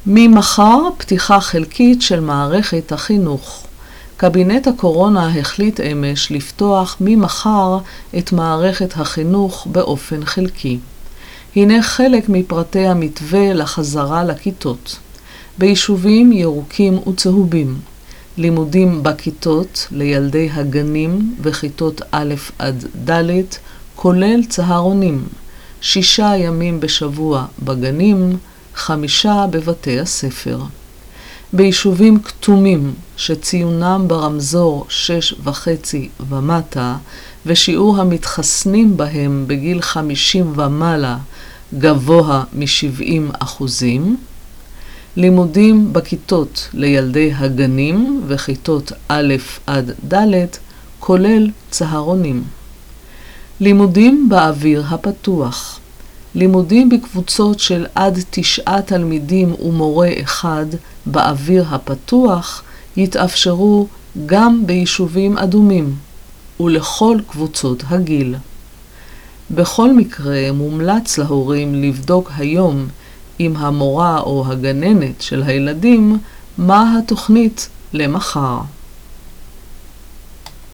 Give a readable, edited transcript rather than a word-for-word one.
ממחר פתיחה חלקית של מערכת החינוך. קבינט הקורונה החליט אמש לפתוח ממחר את מערכת החינוך באופן חלקי. הנה חלק מפרטי המתווה לחזרה לכיתות. ביישובים ירוקים וצהובים. לימודים בכיתות לילדי הגנים וכיתות א' עד ד', כולל צהרונים. 6 ימים בשבוע בגנים, 5 בבתי הספר. ביישובים כתומים שציונם ברמזור 6.5 ומטה, ושיעור המתחסנים בהם בגיל 50 ומעלה גבוה מ-70%, לימודים בכיתות לילדי הגנים וכיתות א' עד ד', כולל צהרונים. לימודים באוויר הפתוח. לימודים בקבוצות של עד 9 תלמידים ומורה אחד באוויר הפתוח יתאפשרו גם ביישובים אדומים ולכל קבוצות הגיל. בכל מקרה מומלץ להורים לבדוק היום עם המורה או הגננת של הילדים מה התוכנית למחר.